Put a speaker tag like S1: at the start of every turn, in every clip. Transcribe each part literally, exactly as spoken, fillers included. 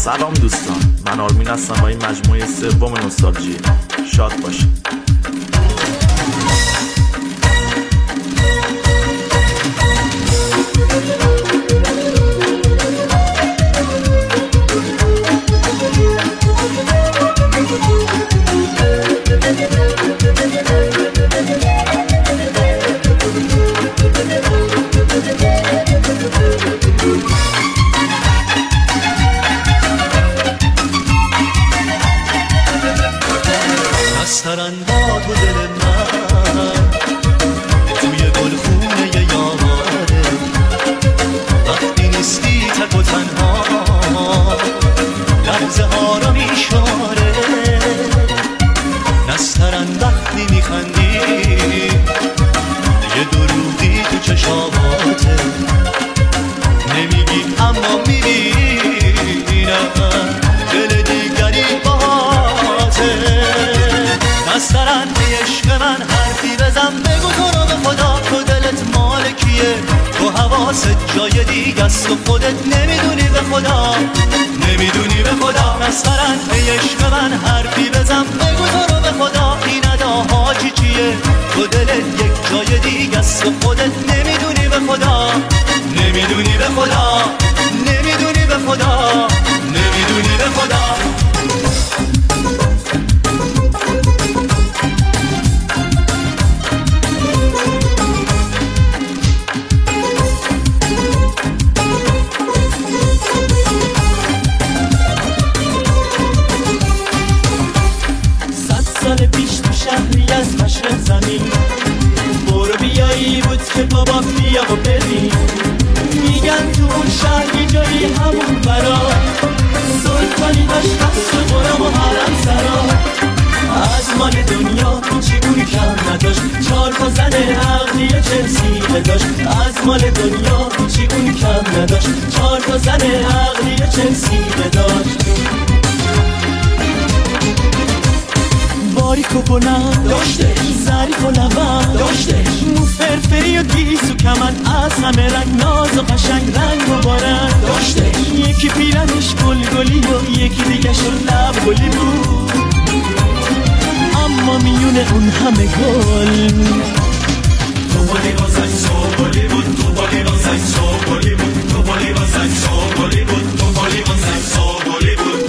S1: سلام دوستان، من آرمین هستم با این مجموعه سوم نوستالژی. شاد باشید.
S2: سرنداد و دل من توی گلخونه یاره، وقتی نیستی تک و تنها لحظه ها رو میشاره. نسترن وقتی میخندی یه دروغی تو چشاماته، نمیگی اما میبینم دل دیگری باهاته. نسترن به عشق من حرفی بزن، بگو تو رو به خدا تو دلت مال کیه، تو حواست جای دیگه است و خودت نمیدونی به خدا، نمیدونی به خدا. نسترن به عشق من حرفی بزن، بگو تو رو به خدا این اداها چی چیه، تو دلت یک جای دیگه است و خودت نمیدونی به خدا، نمیدونی به خدا، نمیدونی به خدا، نمیدونی به خدا.
S3: سال پیش تو شهری از مشرق زمین برو بیایی بود که بابا بیا و ببین، میگن تو اون شهری جایی همون برا سلطانی داشت قصد و قرم و حرم سرا، از مال دنیا چیگونی کم نداشت، چار تا زن عقلی چلسیله داشت، از مال دنیا چیگونی کم نداشت، چار تا زن عقلی چلسیله داشت. باریک و بلند داشته، ظریف و لبند داشته، مو فرفری و گیس و کمن، از همه رنگ ناز و قشنگ رنگ و بارند داشته. یکی پیرنش گل گلی و یکی دیگه شد لب گلی بود، اما میونه اون همه گل تو بالی واسه سو گلی بود، تو بالی واسه سو گلی بود، تو بالی واسه سو گلی بود، تو بالی واسه سو گلی بود.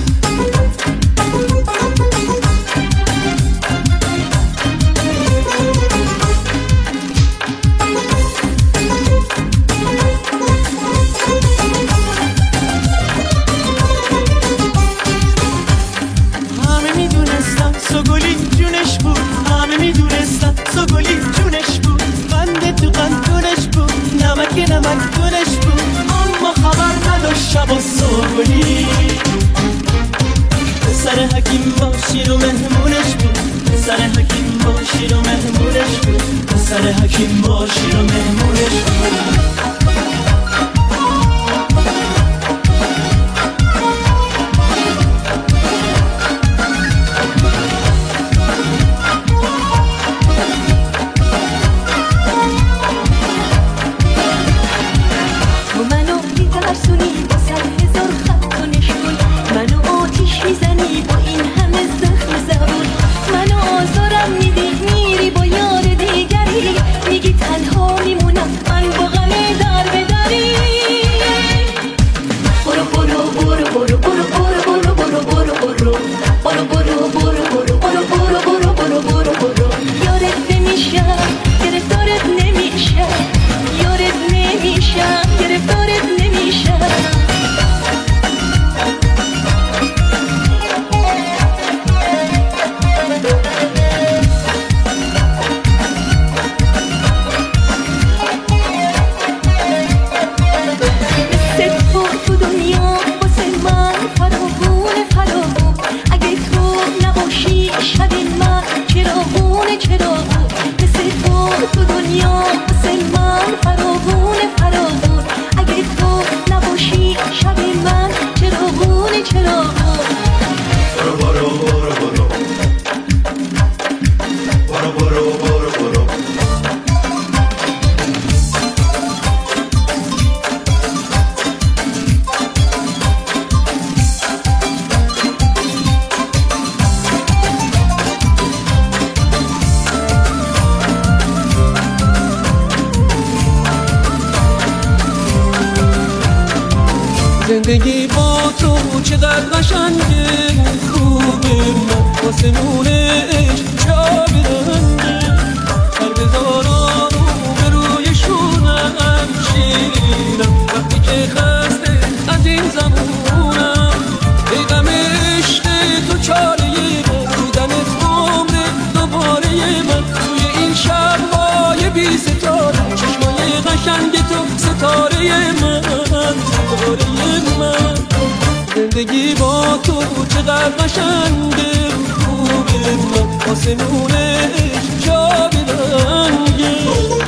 S3: سوگلی جونش بود، همه میدونستن سوگلی جونش بود، قند تو قندونش بود، نمک نمک دونش بود، اما خبر نداشت شب و سوگلی. پسر حکیم با شیر و مهمونش بود، پسر حکیم با شیر و مهمونش بود، پسر حکیم با شیر و مهمونش بود. زندگی با تو چقدر قشنگه، خوبه من آسمونش جا برنده، سر بذارم رو به روی شونم شیرینم، وقتی که خسته از این زمونم، ای غم عشق تو چاره من، بودنت عمر دوباره من، توی این شب‌های بی ستاره، چشمای قشنگ تو ستاره من، ستاره من. زندگی با تو چقدر قشنگه، خوبه من آسمونش جا برنگه.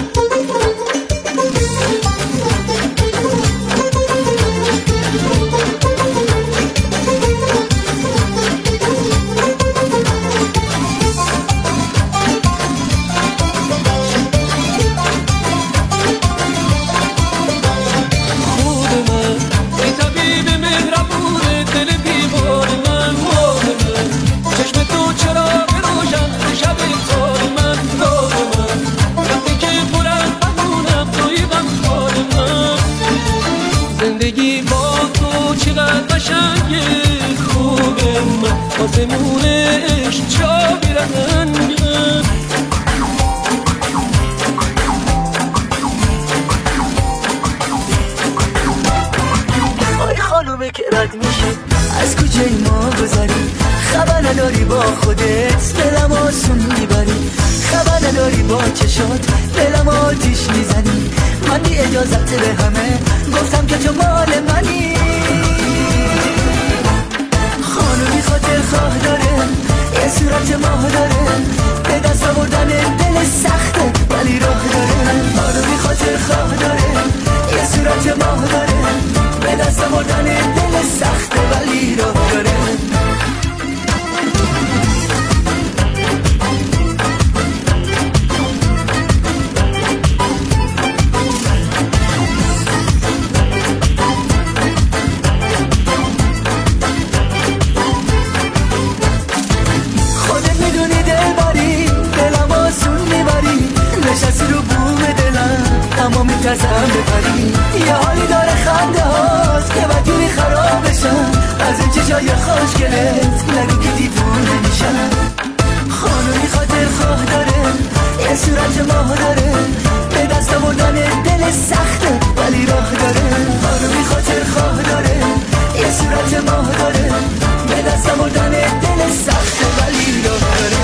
S3: زندگی با تو چقدر قشنگه، خوبه من آسمونش جا برنگه.
S4: آی خانومه که رد میشه از کجای ما گذری، خبر نداری با خودت دلم آسون میبری، خبر نداری با چشات دلم آتیش میزنی، من بی اجازت به همه گفتم که تو مال منی. خانومی خاطر خواه داره، یه صورت ماه داره، به دست آوردن دل سخته ولی راه داره. خانومی خاطر خواه داره، یه صورت ماه داره، به دست آوردن دل سخته ولی راه داره. نشستی رو بوم دلم اما میترسم بپری، یه حالی داره خنده هاست که بدونی خراب بشم از این چشای خوشگلت، نگو که دیوونه میشم. خانومی خاطر خواه داره، یه صورت ماه داره، به دست آوردن دل سخته ولی راه داره. خانومی خاطر خواه داره، یه صورت ماه داره، به دست آوردن دل سخته ولی راه داره.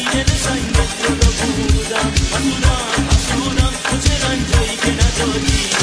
S3: Thank you.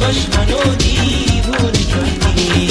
S3: عشقاش منو دیوونه کردی.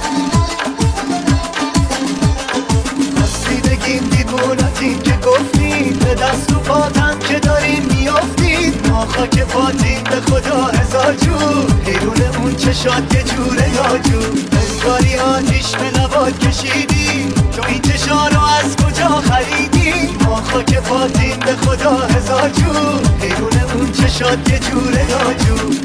S4: رسیدگیم دیوونتیم که گفتی
S2: دست و پاتم که داریم میافتیم ما خاک پاتیم به خدا هزار جور حیرون اون چشات یه جوره ناجور انگاری آتیش به لبات کشیدیم تو این چشا رو از کجا خریدیم ما خاک پاتیم به خدا هزار جور حیرون اون چشات یه جوره ناجور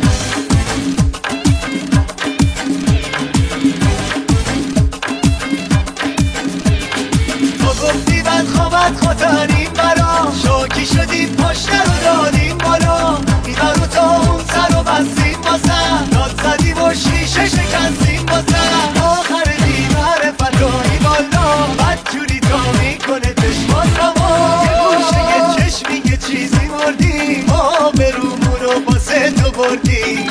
S2: گفتی بد خوابت خطریم برا شاکی شدیم پشت رو دادیم بالا بیبرو تا اون سر رو بستیم باسم داد زدیم و شیشه شکستیم باسم آخر دیوار فتایی بالا بد جوری تا میکنه چشمات را ما یه گوشه یه چشمی یه چیزی مردیم ما به رومون رو باسه تو بردیم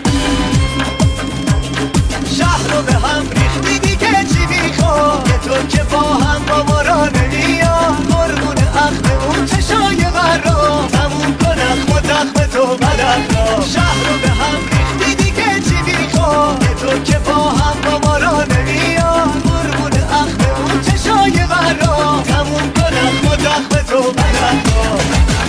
S2: شهر رو به هم ریختی دیگه چی میخواد یه تو که با هم با ما را نمیاد قربون اخممون چشای برا تموم کن اخم و تخم تو بدن را شهر رو به هم ریختی دیگه چی میخواد یه تو که با هم با ما را نمیاد قربون اخممون چشای برا تموم کن اخم و تخم تو بدن را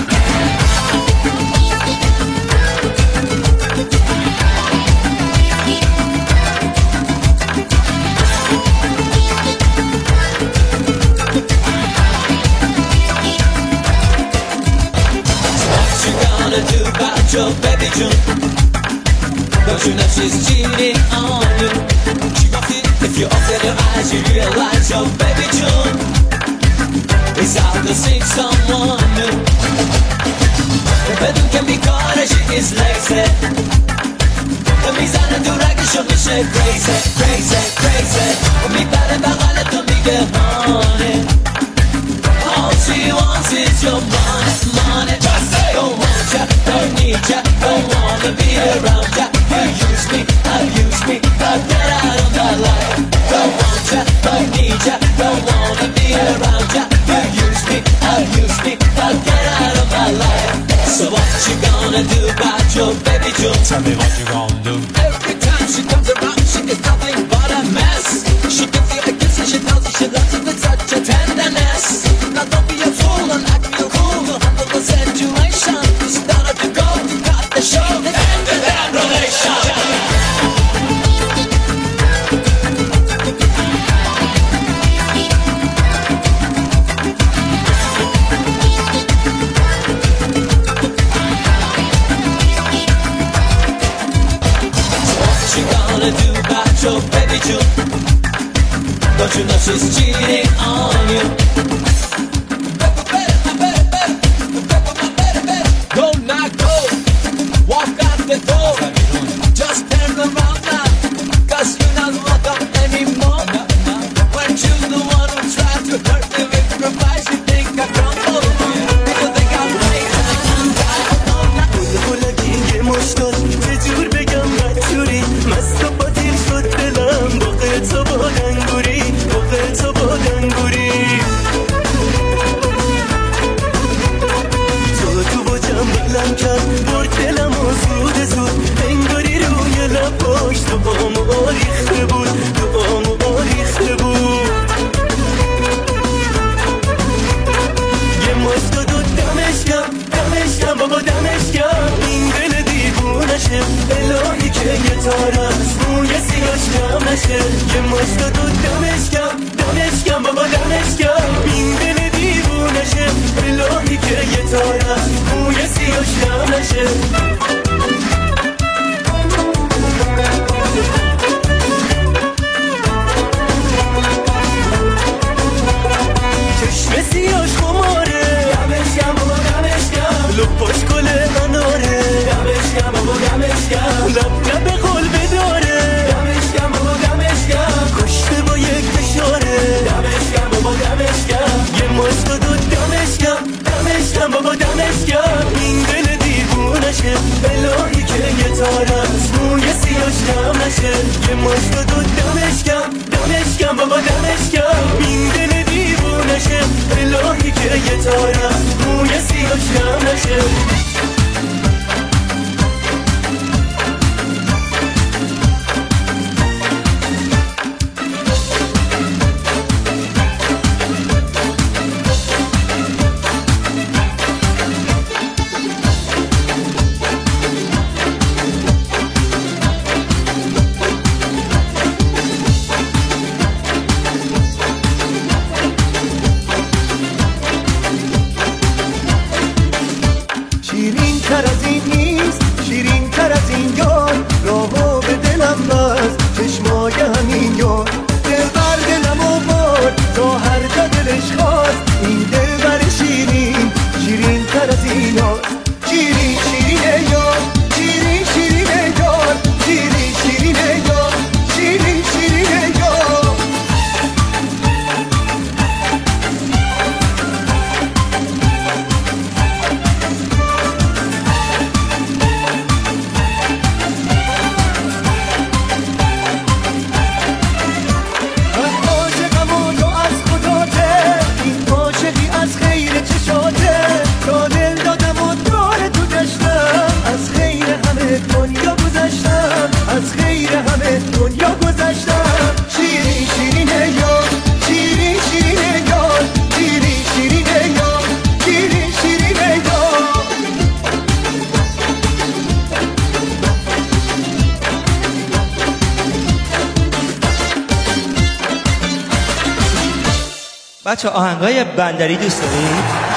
S3: Do about your baby June? Don't you know she's cheating on you? She got it. If you open your eyes, you realize your baby June is out to see someone new. The bedroom can be caught as she is lazy. The mizan and durag show me she crazy, crazy, crazy. Me bad and bad and to me get honey. All she wants is your money, money. Just say, don't want ya, don't need ya, don't wanna be around ya. You use me, abuse me, but get out of my life. Don't want ya, don't need ya, don't wanna be around ya. You use me, abuse me, but get out of my life. So what you gonna do about your baby June?
S5: Tell me what you gonna do.
S3: Every time she comes around, she is nothing but a mess. She gives you a kiss and she tells you she loves you with such a tenderness. Now don't be a fool and act real cool to handle the situation. You started to go, you got the show, and ended that relation. What you gonna do about your baby June? Don't you know she's cheating on you? Go now, go. Walk out the door. Just turn around now, cause you're not welcome anymore. Weren't you the one who tried to hurt me with advice? You think I crumble? People think I'm late and I'm tired.
S4: بوده بلگی مشکل چجور بگم بدجوری مست با دیر شد دلم باقی تو با دنگوری باقی تو با دنگوری تو تو با جم بلم کرد برد دلم و زود زود انگاری روی لب پاشت تو آمو آریخته بود تو آمو آریخته بود یه مشت دو دمش کم دمش کم بابا دمش کم این دل دیوونشه الهی که یه تار از موی سیاش کم نشه یه مشت دو دمش کم دمش کم بابا دمش کم این دل دیوونشه الهی که یه تار از موی سیاش کم نشه چشم سیاش خماره دمش کم بابا دمش کم لپاش گل اناره دمش کم بابا دمش کم لب لب قول بداره دمش کم بابا دمش کم کشته با یک فشاره دمش کم بابا دمش کم یه مشت دو دمش کم دمش کم بابا دمش کم این دل دیوونشه الهی که یه تار از موی سیاش کم نشه یه مشت دو دمش کم دمش کم بابا دمش کم این دل دیوونشه الهی که یه تار از موی سیاش کم نشه
S5: بچه آهنگای بندری دوست دارید؟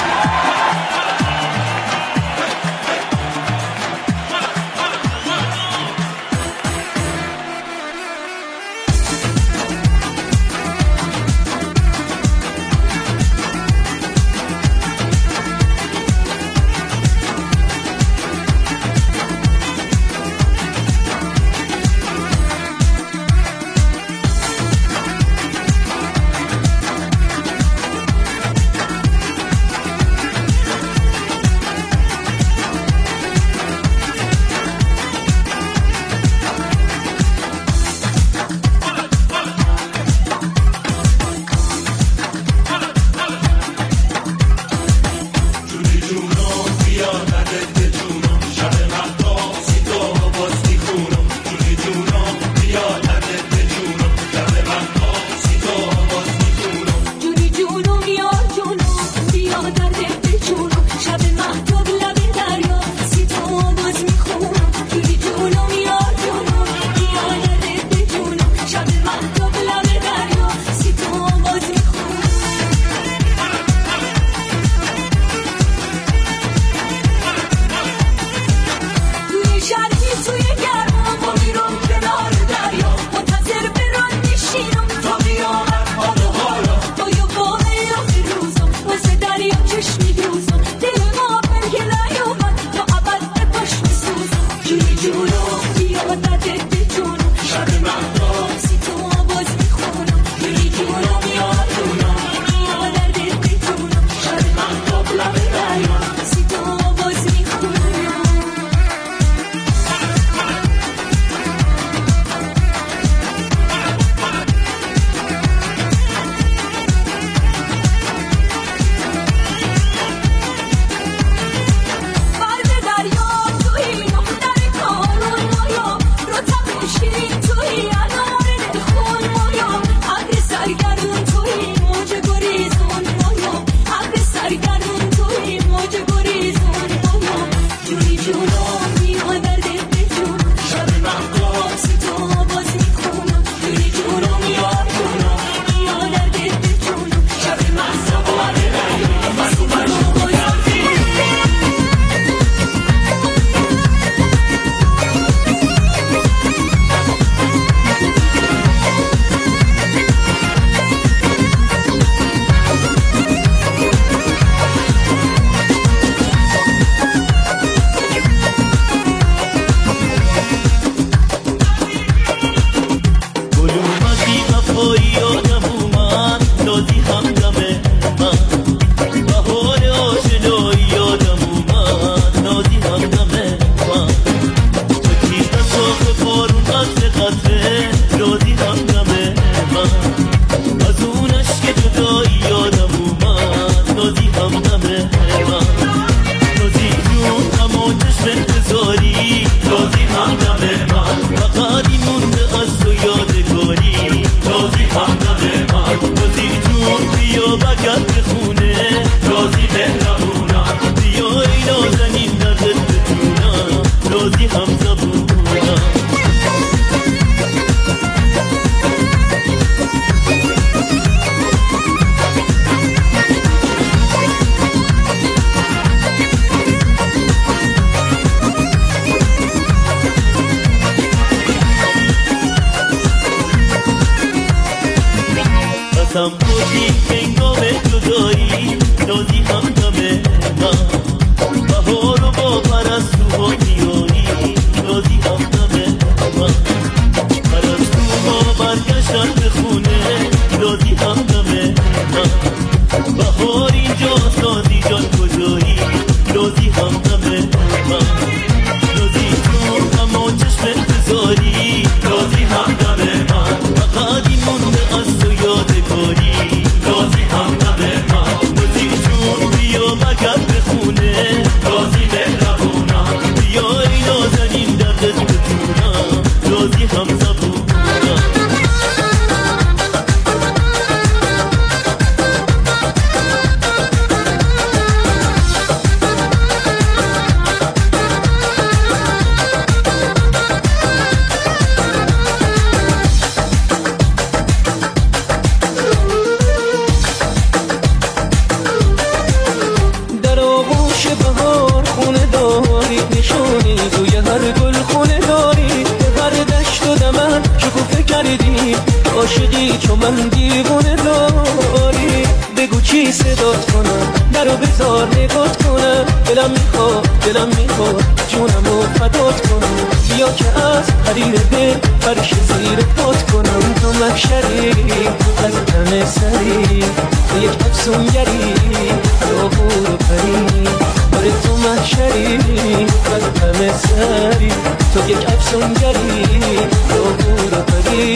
S3: من دیوونه داری بگو کی صدات کنم درو بذار نگات کنم دلم میخواد دلم میخواد جونمو فدات کنم بیا که از حریر دل فرش زیر پات کنم تو محشری از همه سری تو یک افسونگری تو بور و پری آره تو محشری از همه سری تو یک افسونگری تو بور و پری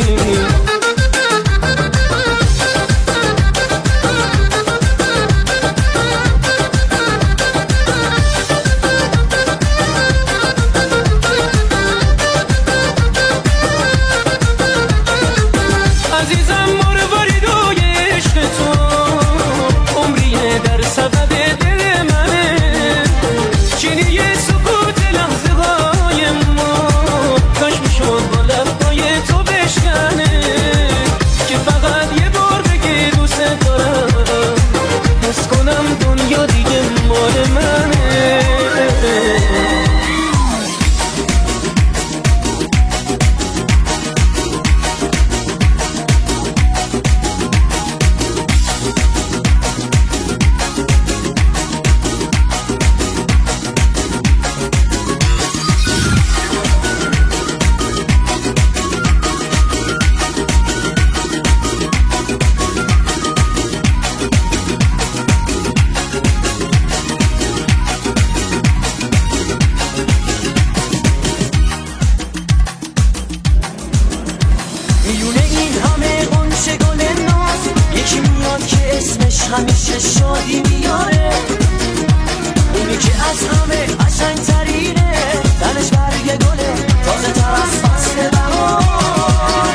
S4: همیشه شادی میاره اونی که از همه قشنگ ترینه تنش برگ گله تازه تر از فصل بهار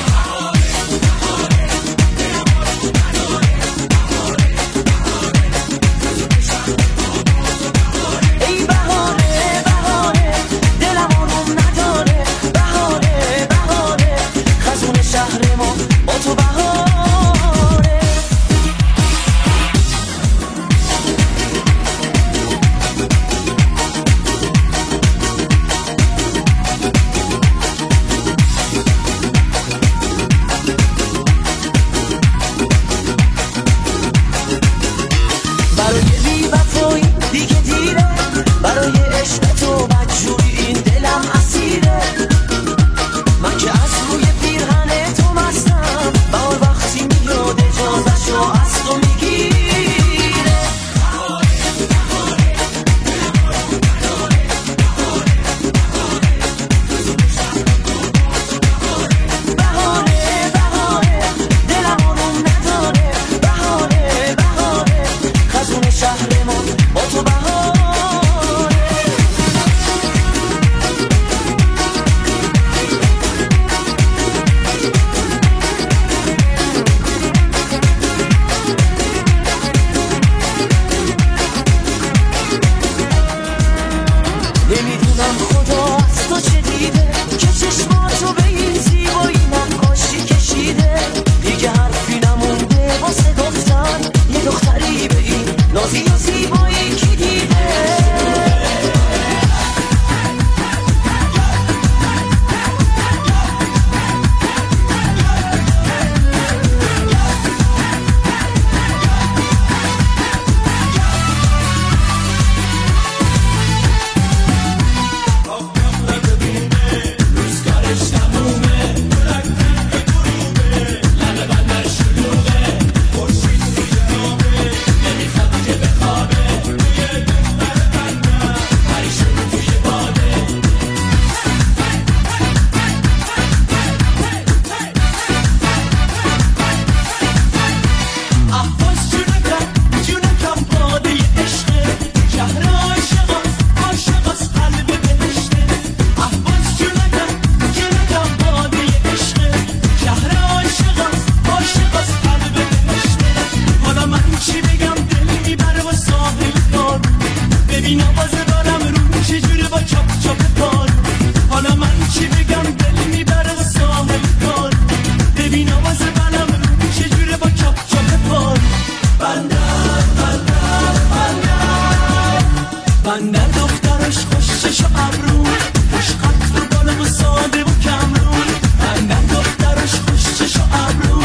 S4: ای بهاره بهاره دلم آروم نداره بهاره بهاره خزون شهر ما با تو بهاره بندر دخترش خوشش و ابرو خوش خط و بالا و ساده و کمرون بندر دخترش خوشش و ابرو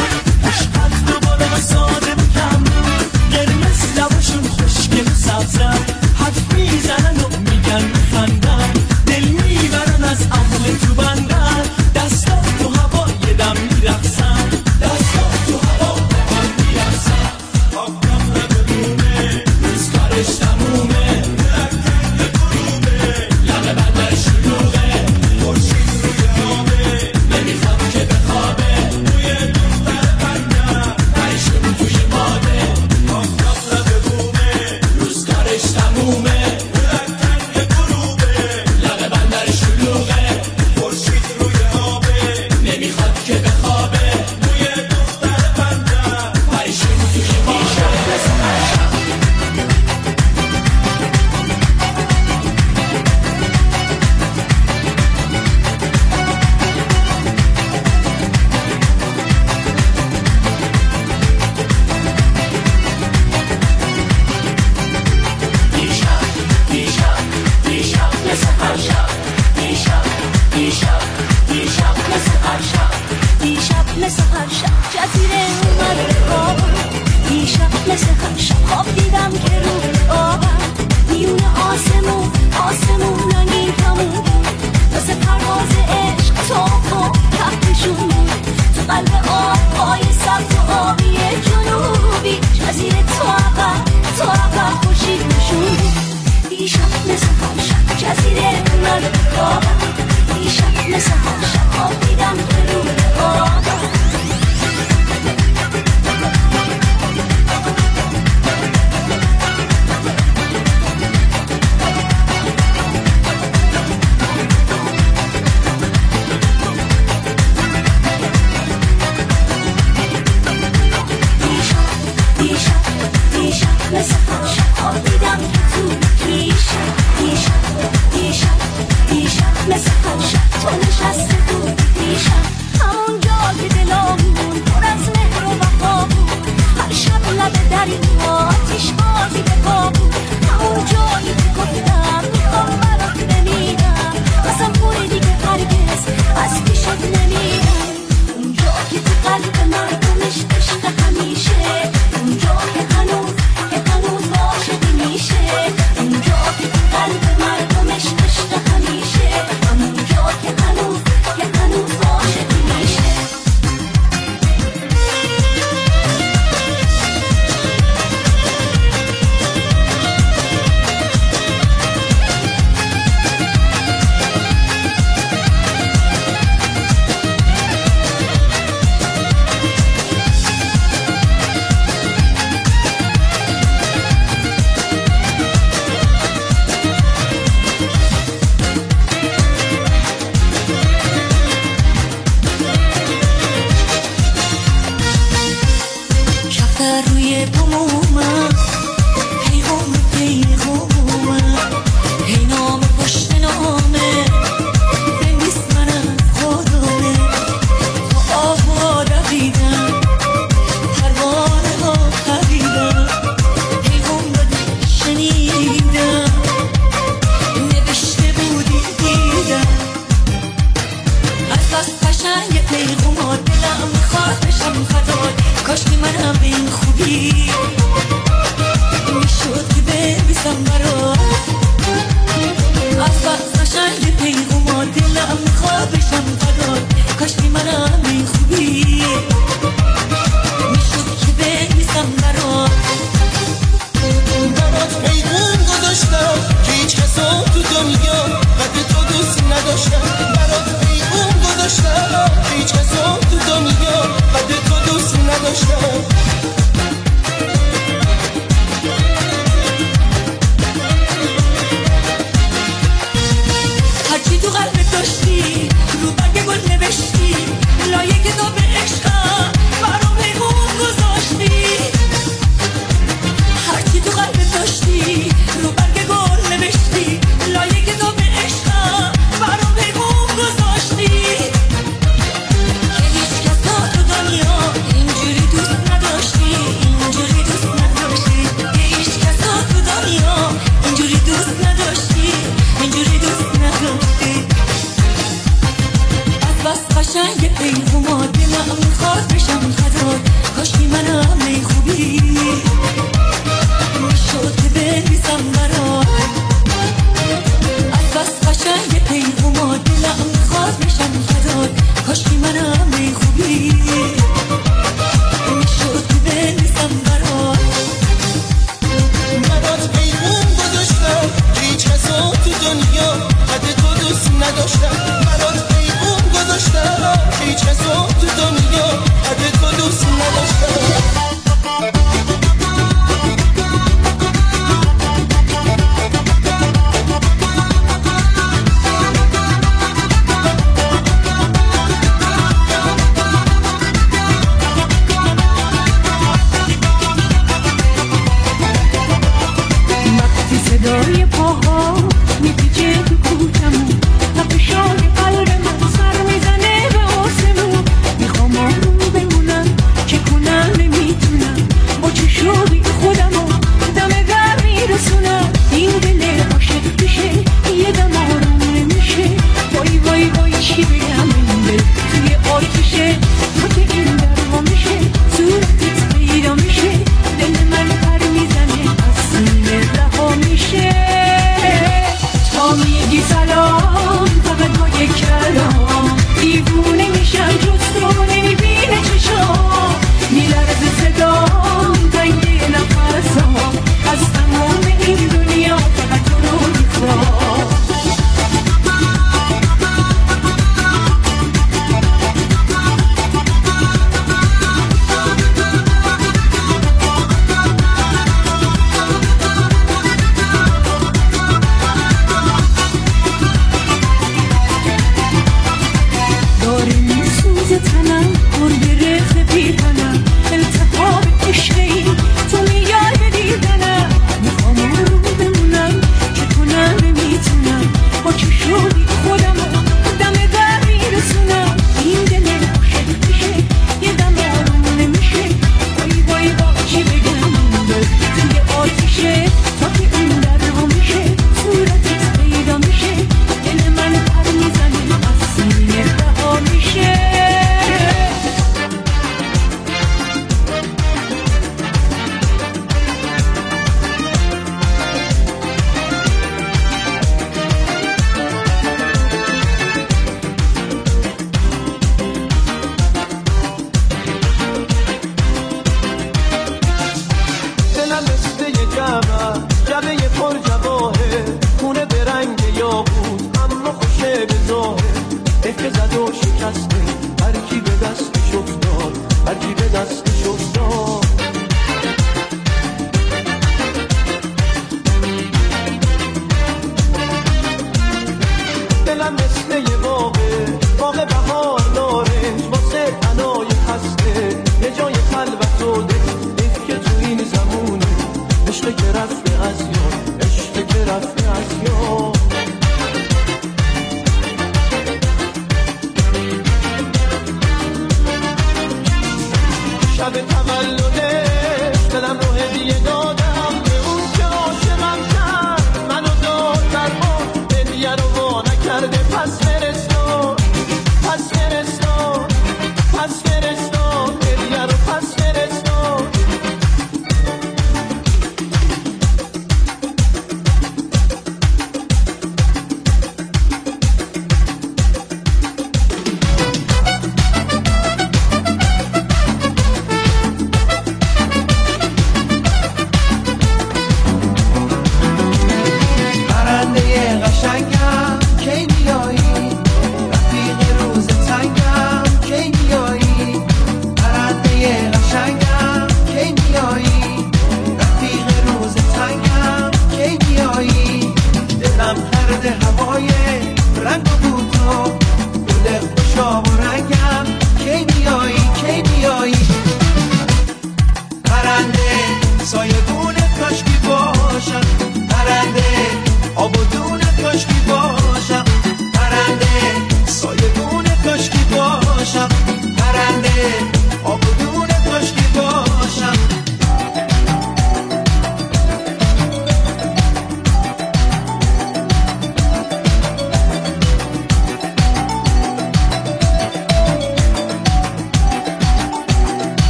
S6: می‌نویسم برات از بس قشنگ پیغوما دلم می‌خواد بشم فدات کاشکی منم این خوبی میشد که بنویسم برات
S3: برات پیغون گذاشتم که هیچ کسا تو دنیا قد تو دوست نداشتم برات پیغون گذاشتم که هیچ کسا تو دنیا قد تو دوست نداشتم
S6: هرچی تو قلبت داشتی رو برگ گل نوشتی لایه کتاب عشقم برام پیغون گذاشتی هرچی تو قلبت داشتی رو برگ گل نوشتی لایه کتاب عشقم برام پیغون گذاشتی که هیچ کس تو دنیا اینجوری دوست نداشت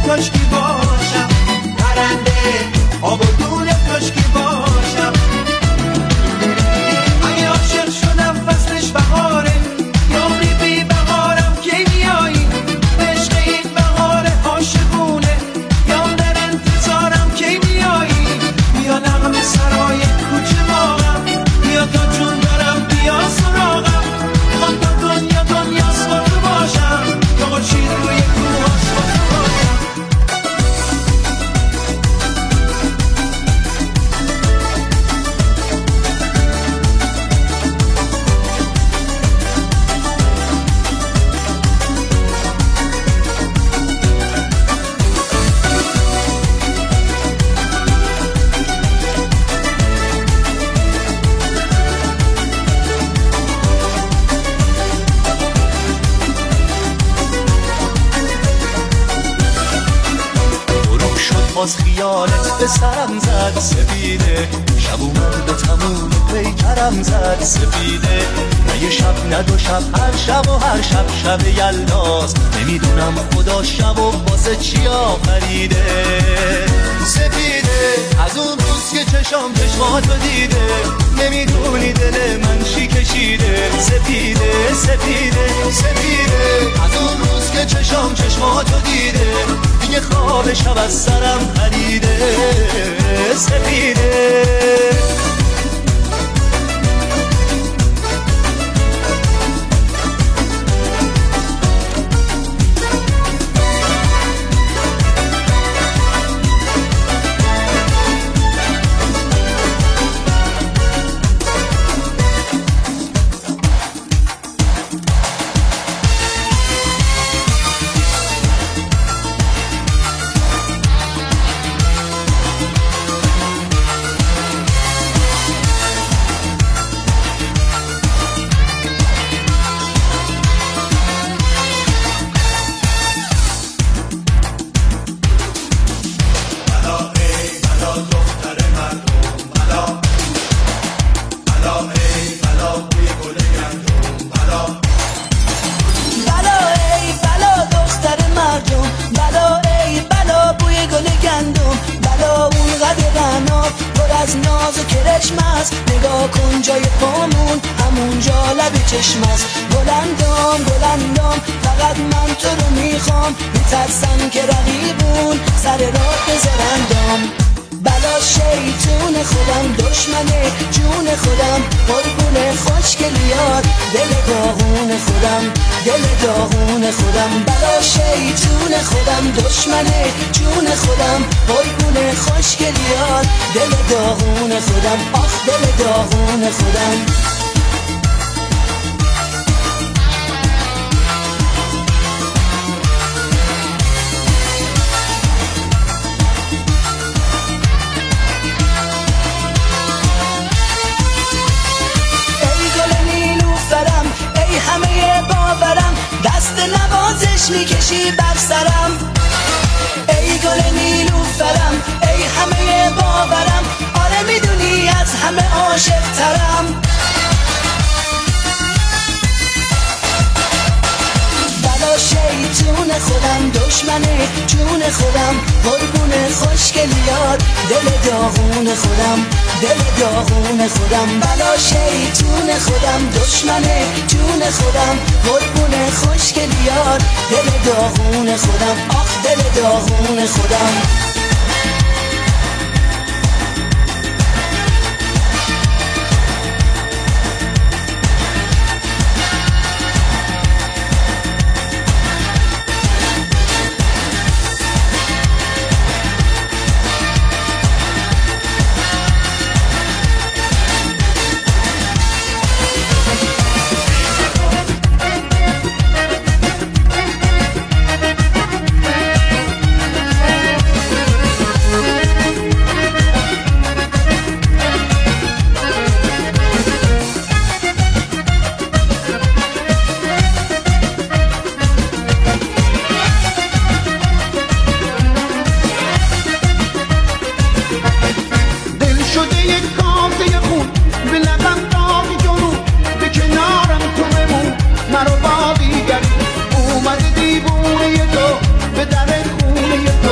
S7: کاشکی باشم، پرنده آبادون کاشکی باشم. اگه عاشق شدم فصلش بهاره، یاری بی بهارم کی میایی؟ عشق این بهار عاشقونه، یا در انتظارم کی میایی؟ بیا نغمه سرای کوچه باغم، بیا تا جون دارم بیا سراغم. میخوام تا دنیا دنیا سخت باشم، تا خورشید روی کوه سخت باشم.
S2: باز خیالت به سرم زد سفیده، شب اومد به تموم پیکرم زد سفیده. نه یه شب نه دو شب، هر شب و هر شب شب یلداست. نمیدونم خدا شب و واسه چی آفریده سفیده. از اون روز که چشام چشماتو دیده، نمیدونی دل من چی کشیده سفیده سفیده سفیده. از اون روز که چشام چشماتو دیده، دیگه خواب شب از سرم پریده سفیده.
S4: نگاه کن جای پامون همونجا لب چشم است. بلندم بلندم فقط من تو رو میخوام، میترسم که رقیبون سر راه بذارندم. بلا شیطون خودم، دشمن جون خودم، قربون خوشگلیات دل داغون خودم، دل داغون خودم. بلا شیطون خودم، دشمن جون خودم، قربون خوشگلیات دل داغون خودم، آخ دل داغون خودم. همه باورم دست نوازش میکشی بر سرم. ای گل نیلوفرم، ای همه باورم، آره میدونی از همه عاشق ترم. بلا شیطون خودم، دشمن جون خودم، قربون خوشگلیات دل داغون خودم، دل داغون خودم. بلا شیطون خودم، دشمن جون خودم، قربون خوشگلیات دل داغون خودم، آخ دل داغون خودم.
S8: مرو با دیگری اومده دیوونه تو به در خونه تو.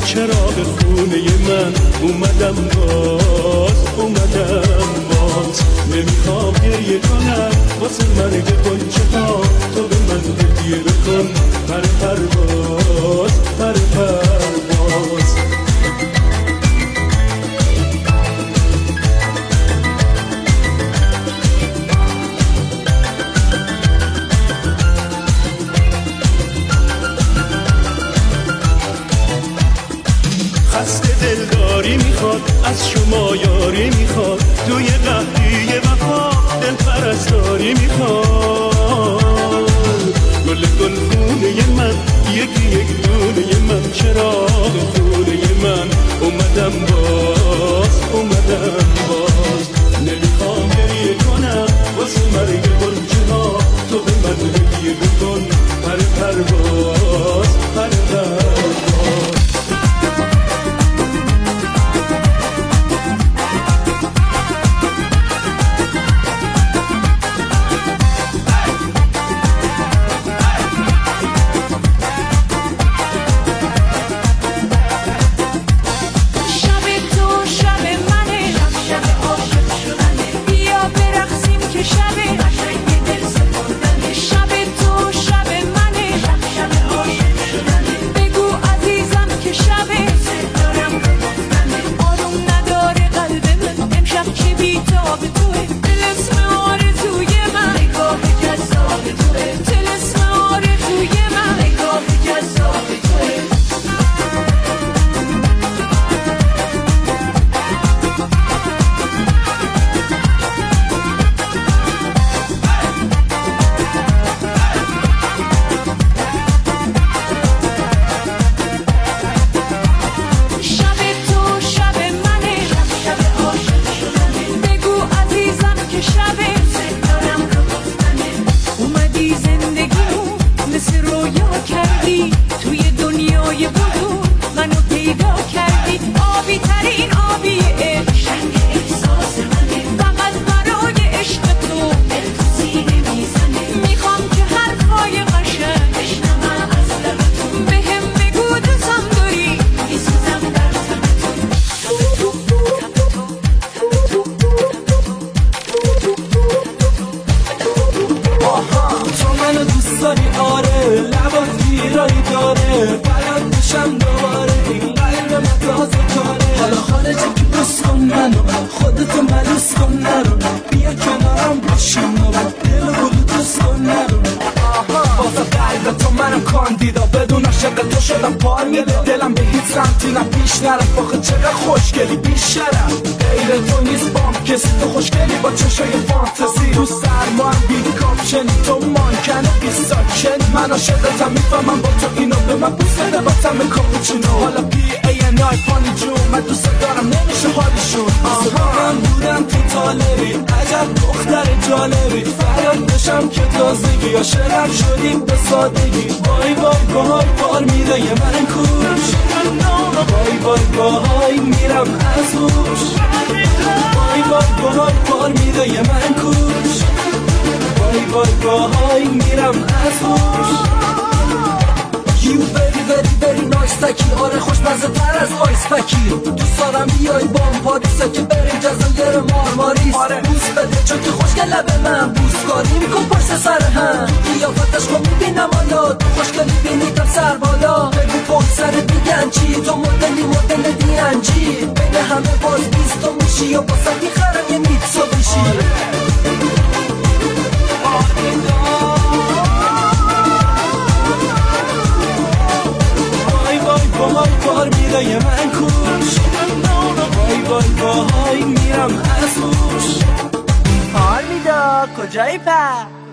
S2: چراغ خونه من اومدم باز اومدم باز نمیخوام گریه کنم واسه مرگ قنچه ها تو به من هدیه بکن پر پرواز پر پرواز خسته دلداری میخواد از شما یاری میخواد توی قهری وفا دل پرستاری میخواد گل گل خونه من یکی یک دونه من چراغ خونه من اومدم باز اومدم باز نمیخوام گریه کنم واسه مرگ گنجه ها تو به من هدیه بکن پر پرواز پر پرواز
S4: کجایی پس؟